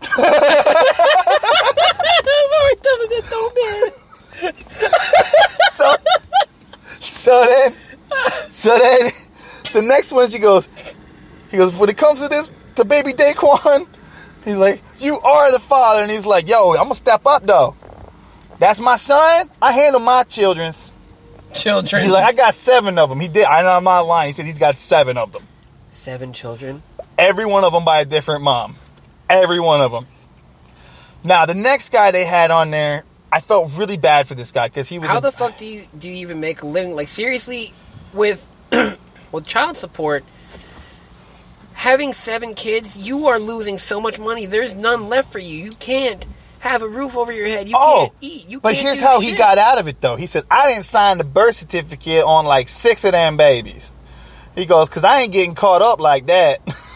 Maury, tell him that don't matter. so, so then, so then, the next one, she goes, he goes, when it comes to this, to baby Daquan, he's like, you are the father, and he's like, yo, I'm gonna step up, though. That's my son, I handle my children's. children. He's like, I got seven of them. He did. I know I'm not lying. He said he's got seven of them. Seven children? Every one of them by a different mom. Every one of them. Now, the next guy they had on there, I felt really bad for this guy because he was. How a, the fuck do you do you even make a living? Like, seriously, with with child support, having seven kids, you are losing so much money. There's none left for you. You can't have a roof over your head. You oh, can't eat. You but can't here's do how shit. he got out of it, though. He said, I didn't sign the birth certificate on like six of them babies. He goes, because I ain't getting caught up like that.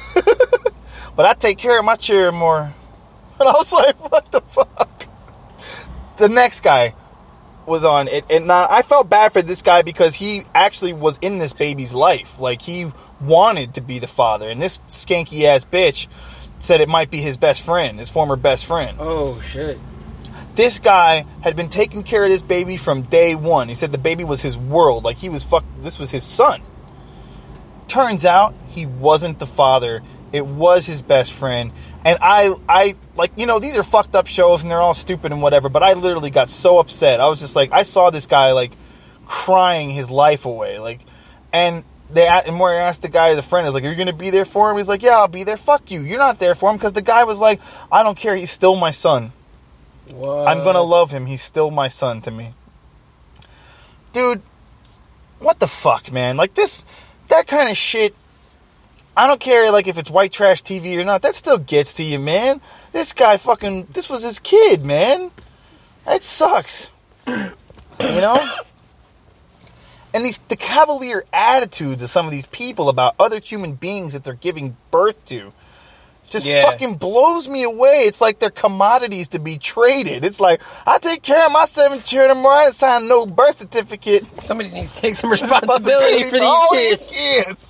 But I take care of my children more. And I was like, what the fuck? The next guy was on it. And now I felt bad for this guy because he actually was in this baby's life. Like, he wanted to be the father. And this skanky ass bitch said it might be his best friend, his former best friend. Oh, shit. This guy had been taking care of this baby from day one. He said the baby was his world. Like, he was fuck. This was his son. Turns out he wasn't the father. It was his best friend. And I, I, like, you know, these are fucked up shows and they're all stupid and whatever, but I literally got so upset. I was just like, I saw this guy, like, crying his life away. Like, and they, and Maury asked the guy, the friend, I was like, are you going to be there for him? He's like, yeah, I'll be there. Fuck you. You're not there for him because the guy was like, I don't care. He's still my son. What? I'm going to love him. He's still my son to me. Dude, what the fuck, man? Like, this, that kind of shit, I don't care, like, if it's white trash T V or not. That still gets to you, man. This guy fucking... This was his kid, man. That sucks. You know? And these the cavalier attitudes of some of these people about other human beings that they're giving birth to just Yeah. fucking blows me away. It's like they're commodities to be traded. It's like, I take care of my seven children, more. I didn't sign no birth certificate. Somebody needs to take some responsibility for these all kids. these kids.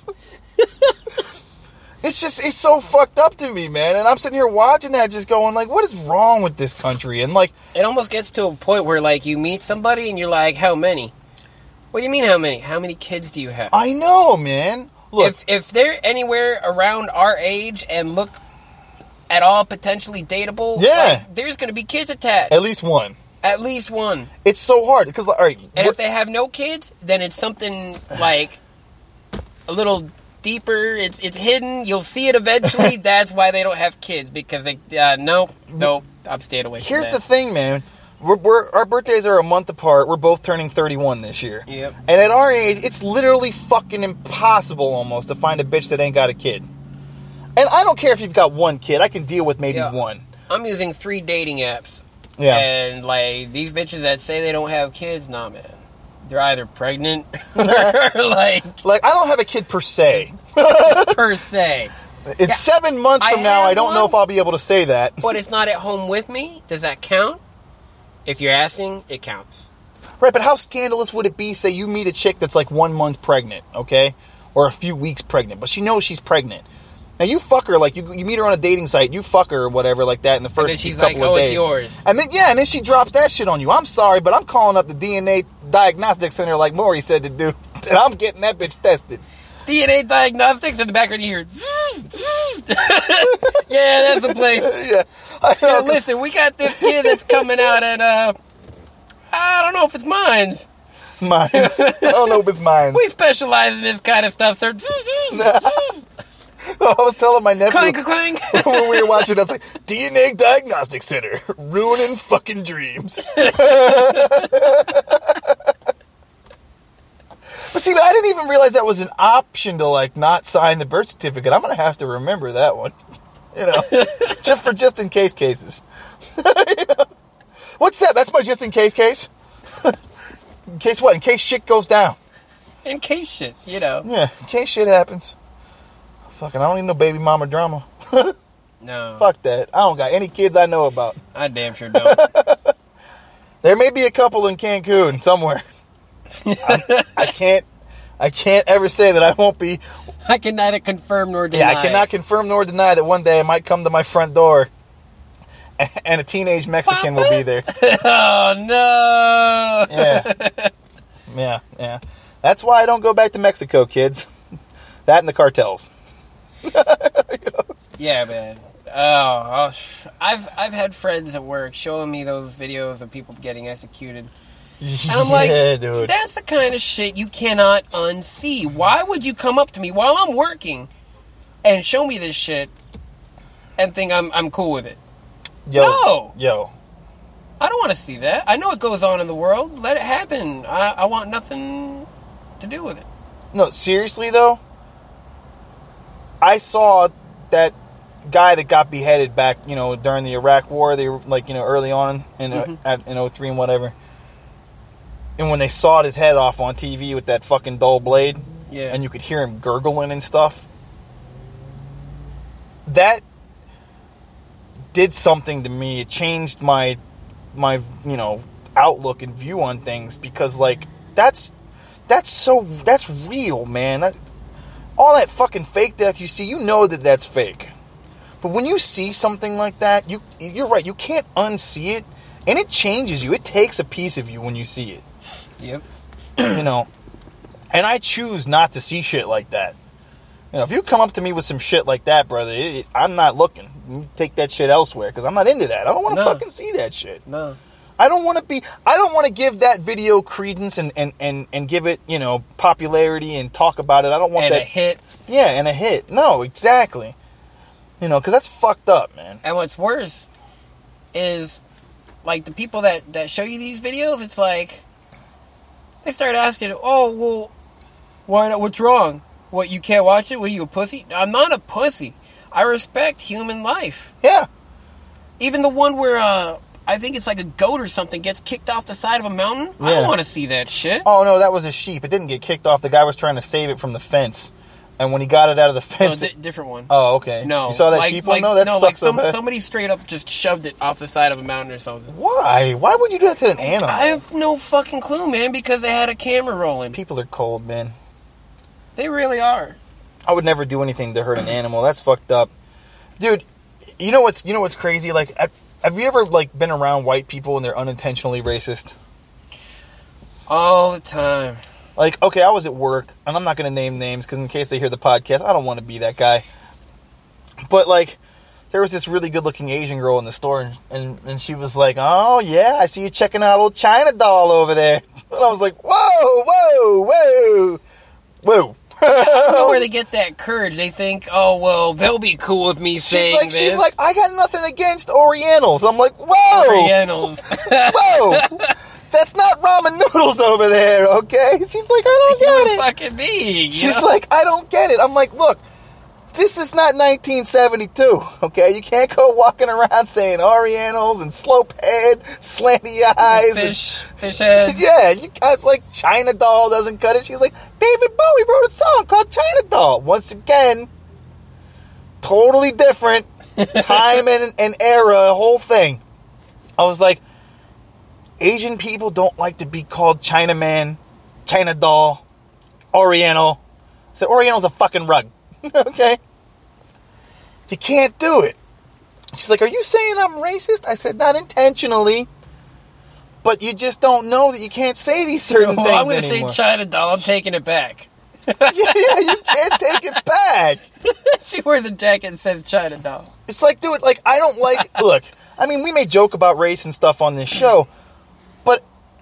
It's just, it's so fucked up to me, man. And I'm sitting here watching that just going, like, what is wrong with this country? And, like... It almost gets to a point where, like, you meet somebody and you're like, how many? What do you mean, how many? How many kids do you have? I know, man. Look. If, if they're anywhere around our age and look at all potentially dateable, Yeah. like, there's going to be kids attached. At least one. At least one. It's so hard. Because, like, all right. And what- if they have no kids, then it's something, like, a little... deeper, it's it's hidden, you'll see it eventually. That's why they don't have kids, because they uh no no I'm staying away from Here's that. the thing, man. We're, we're our birthdays are a month apart. We're both turning thirty-one this year. Yep. And at our age, it's literally fucking impossible almost to find a bitch that ain't got a kid. And I don't care if you've got one kid. I can deal with maybe Yeah. one. I'm using three dating apps. Yeah. And like these bitches that say they don't have kids, nah man. They're either pregnant or like Like, I don't have a kid per se. per se. It's Yeah. seven months I from now. have I don't know one. if I'll be able to say that. But it's not at home with me. Does that count? If you're asking, it counts. Right, but how scandalous would it be, say you meet a chick that's like one month pregnant, okay? Or a few weeks pregnant, but she knows she's pregnant. Now, you fuck her, like, you, you meet her on a dating site, you fuck her or whatever like that in the And first then she's couple like, of oh, days. it's yours. And then, yeah, and then she drops that shit on you. I'm sorry, but I'm calling up the D N A diagnostic center like Maury said to do, and I'm getting that bitch tested. D N A diagnostics in the background you hear. Yeah, that's the place. Yeah. I Yo, know, listen, we got this kid that's coming out, and uh, I don't know if it's mines. Mines. I don't know if it's mines. We specialize in this kind of stuff, sir. I was telling my nephew Clank, clank. when we were watching, I was like, D N A diagnostic center, ruining fucking dreams. But see, but I didn't even realize that was an option to, like, not sign the birth certificate. I'm going to have to remember that one. You know, just for just in case cases. You know? What's that? That's my just in case case? In case what? In case shit goes down. In case shit, you know. Yeah, in case shit happens. Fucking, I don't need no baby mama drama. No. Fuck that. I don't got any kids I know about. I damn sure don't. There may be a couple in Cancun somewhere. I, I can't. I can't ever say that I won't be. I can neither confirm nor deny. Yeah, I cannot confirm nor deny that one day I might come to my front door, and a teenage Mexican will be there. Oh, no. Yeah, yeah, yeah. That's why I don't go back to Mexico, kids. That and the cartels. Yeah, man. Oh, oh, sh- I've I've had friends at work showing me those videos of people getting executed, And I'm like, Yeah, dude. that's the kind of shit you cannot unsee. Why would you come up to me while I'm working and show me this shit and think I'm I'm cool with it? Yo, No. Yo. I don't want to see that. I know what goes on in the world. Let it happen. I, I want nothing to do with it. No, seriously, though, I saw that guy that got beheaded back, you know, during the Iraq War. They were, like, you know, early on in, Mm-hmm. uh, at, in oh three and whatever. And when they sawed his head off on T V with that fucking dull blade, Yeah. and you could hear him gurgling and stuff, that did something to me. It changed my, my, you know, outlook and view on things, because, like, that's, that's so, that's real, man. That, all that fucking fake death you see, you know that that's fake. But when you see something like that, you, you're right, you can't unsee it, and it changes you. It takes a piece of you when you see it. Yep. You know, and I choose not to see shit like that. You know, if you come up to me with some shit like that, brother, it, it, I'm not looking. You take that shit elsewhere, because I'm not into that. I don't want to No. fucking see that shit. No. I don't want to be, I don't want to give that video credence and, and, and, and give it, you know, popularity and talk about it. I don't want And that. a hit. Yeah, and a hit. No, exactly. You know, because that's fucked up, man. And what's worse is, like, the people that, that show you these videos, it's like, they start asking, oh, well, why not, what's wrong? What, you can't watch it? What, are you, a pussy? I'm not a pussy. I respect human life. Yeah. Even the one where, uh, I think it's like a goat or something gets kicked off the side of a mountain. I Yeah. don't want to see that shit. Oh, no, that was a sheep. It didn't get kicked off. The guy was trying to save it from the fence. And when he got it out of the No, fence... di- it- different one. oh, okay. No. You saw that like, sheep like, one? No, that no, sucks like so some, bad. somebody straight up just shoved it off the side of a mountain or something. Why? Why would you do that to an animal? I have no fucking clue, man, because they had a camera rolling. People are cold, man. They really are. I would never do anything to hurt an animal. That's fucked up. Dude, you know what's you know what's crazy? Like, I, have you ever, like, been around white people and they're unintentionally racist? All the time. Like, okay, I was at work, and I'm not going to name names, because in case they hear the podcast, I don't want to be that guy. But, like, there was this really good-looking Asian girl in the store, and, and, and she was like, oh, yeah, I see you checking out old China doll over there. And I was like, whoa, whoa, whoa, whoa. I don't know where they get that courage. They think, oh, well, they'll be cool with me She's saying like, this. she's like, I got nothing against Orientals. I'm like, whoa, Orientals. whoa, that's not ramen noodles over there, okay? She's like, I don't You get it. fucking me. you She's know? like, I don't get it. I'm like, look, this is not nineteen seventy-two, okay? You can't go walking around saying Orientals and slope head, slanty eyes. Fish, fish head. And, yeah, you guys like China Doll doesn't cut it. She's like, David Bowie wrote a song called China Doll. Once again, totally different time and, and era, whole thing. I was like, Asian people don't like to be called Chinaman, China Doll, Oriental. I said, Oriental's a fucking rug. Okay? You can't do it. She's like, are you saying I'm racist? I said, not intentionally. But you just don't know that you can't say these certain Well, things I'm going to say anymore. China doll. I'm taking it back. yeah, yeah, you can't take it back. She wears a jacket and says China doll. It's like, dude, like, I don't like... Look, I mean, we may joke about race and stuff on this show, but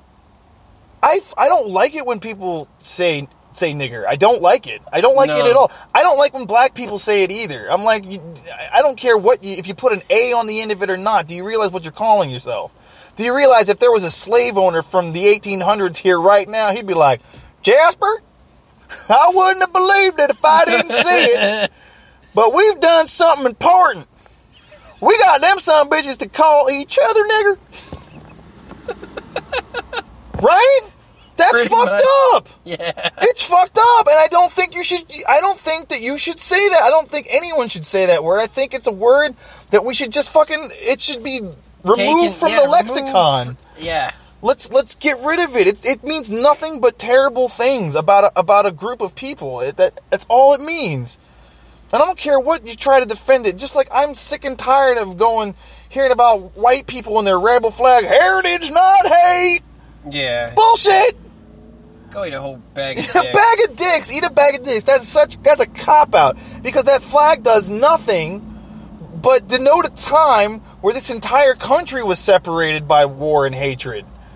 I, I don't like it when people say... say nigger. I don't like it. I don't like No. it at all. I don't like when black people say it either. I'm like, you, I don't care what you, if you put an A on the end of it or not. Do you realize what you're calling yourself? Do you realize if there was a slave owner from the eighteen hundreds here right now, he'd be like, Jasper, I wouldn't have believed it if I didn't see it. But we've done something important. We got them son bitches to call each other nigger. Right? That's Pretty fucked much. up. Yeah. It's fucked up, and I don't think you should. I don't think that you should say that. I don't think anyone should say that word. I think it's a word that we should just fucking. It should be removed Taken- from yeah, the removed lexicon. fr- yeah. Let's let's get rid of it. It, it means nothing but terrible things about a, about a group of people. It, that that's all it means. And I don't care what you try to defend it. Just like I'm sick and tired of going hearing about white people and their rebel flag. Heritage, not hate. Yeah. Bullshit. Go eat a whole bag of A dicks. bag of dicks. Eat a bag of dicks. That's such. That's a cop out because that flag does nothing but denote a time where this entire country was separated by war and hatred.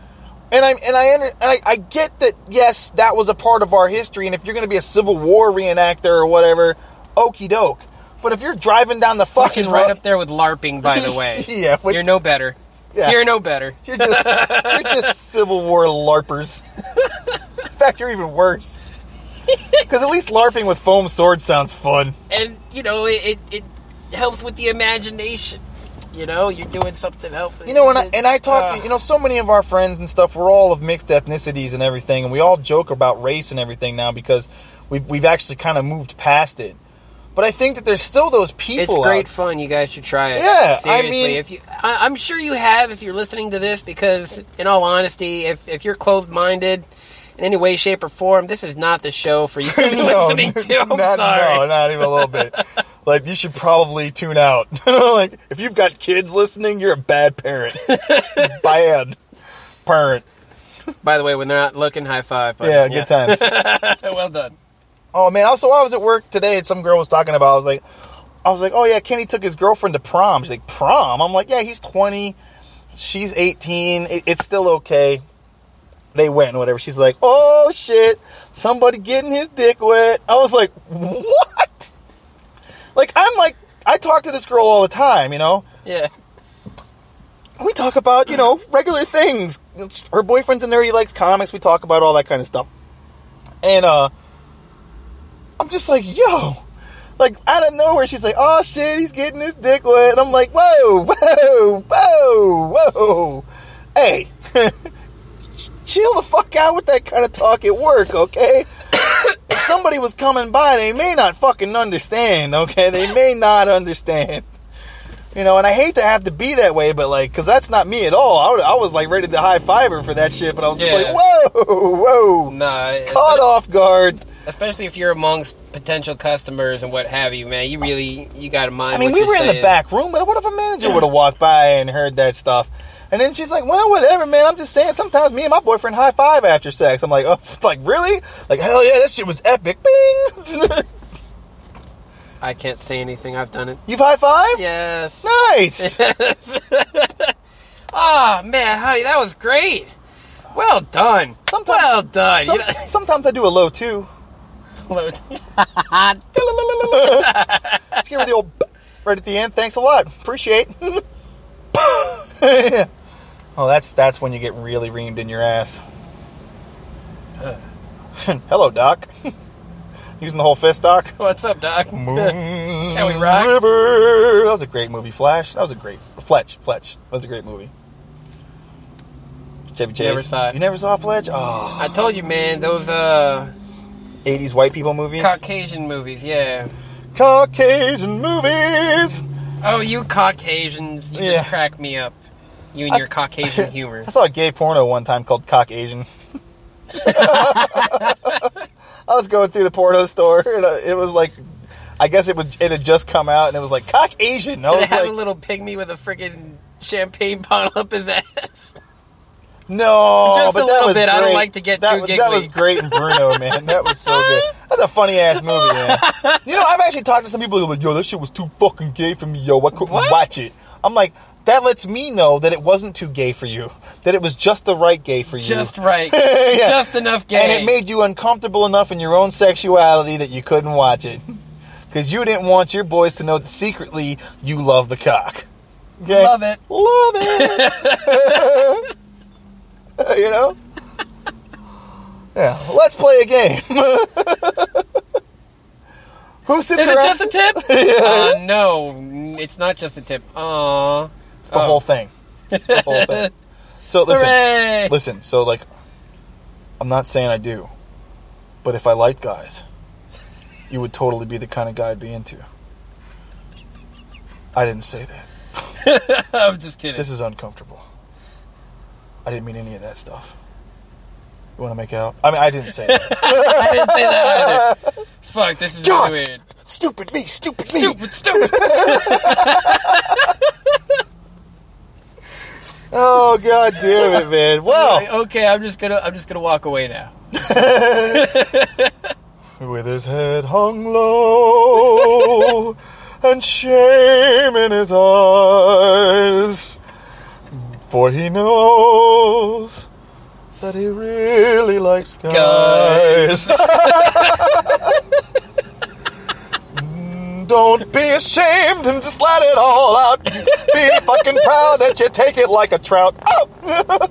And I and I, under, and I I get that. Yes, that was a part of our history. And if you're going to be a Civil War reenactor or whatever, okie doke. But if you're driving down the fucking Which is right road, up there with LARPing, by the way. yeah, which, you're no better. Yeah. You're no better. You're just you're just Civil War LARPers. In fact, you're even worse. Because at least LARPing with foam swords sounds fun. And you know, it, it it helps with the imagination. You know, you're doing something else. You know, and I, and I talk uh, to, you know, so many of our friends and stuff, we're all of mixed ethnicities and everything, and we all joke about race and everything now because we've, we've actually kind of moved past it. But I think that there's still those people It's great out. fun. You guys should try it. Yeah, I Seriously. mean- if you, I, I'm sure you have if you're listening to this because, in all honesty, if, if you're closed-minded in any way, shape, or form, this is not the show for you to be No, listening to. I'm not, sorry. No, not even a little bit. Like, you should probably tune out. Like, if you've got kids listening, you're a bad parent. Bad parent. By the way, when they're not looking, high five. Buddy. Yeah, good times. Well done. Oh, man, also, I was at work today and some girl was talking about, I was like, I was like, oh, yeah, Kenny took his girlfriend to prom. She's like, prom? I'm like, yeah, he's twenty. She's eighteen. It, it's still okay. They went and whatever. She's like, oh, shit. Somebody getting his dick wet. I was like, what? Like, I'm like, I talk to this girl all the time, you know? Yeah. We talk about, you know, regular things. Her boyfriend's in there. He likes comics. We talk about all that kind of stuff. And, uh, I'm just like, yo. Like, out of nowhere, she's like, oh, shit, he's getting his dick wet. And I'm like, whoa, whoa, whoa, whoa. Hey, chill the fuck out with that kind of talk at work, okay? If somebody was coming by, they may not fucking understand, okay? They may not understand. You know, and I hate to have to be that way, but, like, because that's not me at all. I, would, I was, like, ready to high-five her for that shit, but I was just Yeah. like, whoa, whoa. Nah. Caught off guard. Especially if you're amongst potential customers and what have you, man. You really, you got to mind I mean, what we you're were in saying. the back room, but what if a manager would have walked by and heard that stuff? And then she's like, well, whatever, man. I'm just saying, sometimes me and my boyfriend high-five after sex. I'm like, oh, like, really? Like, hell yeah, that shit was epic. Bing! I can't say anything. I've done it. You've high-fived? Yes. Nice! Oh, man, honey, that was great. Well done. Sometimes, well done. some- You know- sometimes I do a low, too. Load. Just give her the old b- right at the end. Thanks a lot. Appreciate. Yeah. Oh, that's that's when you get really reamed in your ass. Hello, Doc. Using the whole fist, Doc. What's up, Doc? Moon Can we rock? River. That was a great movie. Flash. That was a great. Fletch. Fletch. That was a great movie. Chevy Chase. Never saw it. You never saw Fletch? Oh, I told you, man, those uh eighties white people movies. Caucasian movies, yeah. Caucasian movies. Oh, you Caucasians, you Yeah. just crack me up. You and I your s- Caucasian humor. I saw a gay porno one time called Cock Asian. I was going through the porno store, and uh, it was like, I guess it was it had just come out, and it was like Cock Asian. I Did they was have like, a little pygmy with a freaking champagne bottle up his ass? no, Just but a that little was bit. Great. I don't like to get that too was, giggly. That was great in Bruno, man. That was so good. That's a funny ass movie, man. You know, I've actually talked to some people who are like, yo, that shit was too fucking gay for me, yo. I couldn't What? watch it. I'm like, that lets me know that it wasn't too gay for you. That it was just the right gay for you. Just right. Yeah. Just enough gay. And it made you uncomfortable enough in your own sexuality that you couldn't watch it. Because you didn't want your boys to know that secretly you love the cock. Okay? Love it. Love it. You know? Yeah. Let's play a game. Who sits Is it around? just a tip? uh, no, it's not just a tip. Aw. It's the whole thing. It's the whole thing. So listen. Hooray! Listen, so like, I'm not saying I do, but if I like guys, you would totally be the kind of guy I'd be into. I didn't say that. I'm just kidding. This is uncomfortable. I didn't mean any of that stuff. You want to make out? I mean, I didn't say that. I didn't say that either. Fuck, this is God! really weird. Stupid me, stupid me. Stupid, stupid. Oh, god damn it, man. Well, Okay, I'm just gonna, I'm just gonna walk away now. with his head hung low and shame in his eyes, for he knows that he really likes guys. Don't be ashamed and just let it all out. Be fucking proud that you take it like a trout. Oh!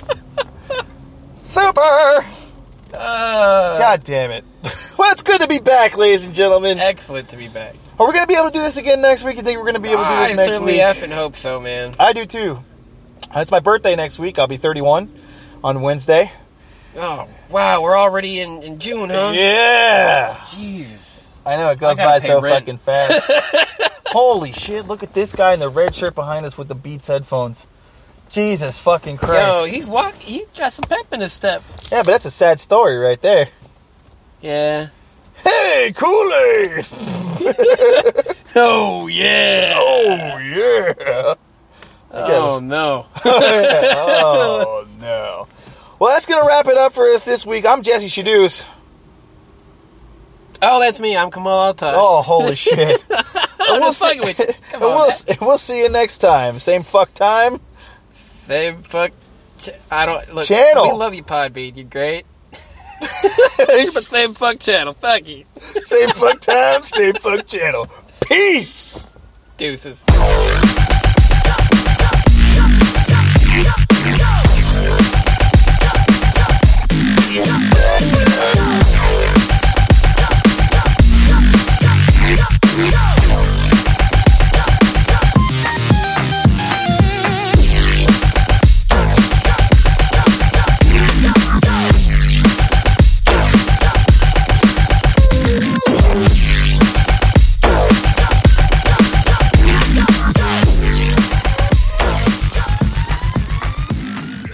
Super! Uh, God damn it. Well, it's good to be back, ladies and gentlemen. excellent to be back. Are we going to be able to do this again next week? You think we're going to be able to do this I next certainly week? effing hope so, man. I do too. It's my birthday next week. I'll be thirty-one on Wednesday. Oh, wow, we're already in, in June, huh? Yeah! Jesus. I know, it goes I gotta by pay so rent. fucking fast. Holy shit, look at this guy in the red shirt behind us with the Beats headphones. Jesus fucking Christ. Yo, he's walk. He got some pep in his step. Yeah, but that's a sad story right there. Yeah. Hey, Kool-Aid! Oh, yeah. Oh, yeah! Oh, no. Oh, no. Well, that's going to wrap it up for us this week. I'm Jesse Shadoos. Oh, that's me. I'm Kamal Altaj. Oh, holy shit. And I'm we'll, just see, fucking with you. Come and on, we'll, man. and we'll see you next time. Same fuck time. Same fuck. Ch- I don't. Look, Channel. We love you, Podbean. You're great. But same fuck channel. Fuck you. Same fuck time, same fuck channel. Peace! Deuces. Yeah.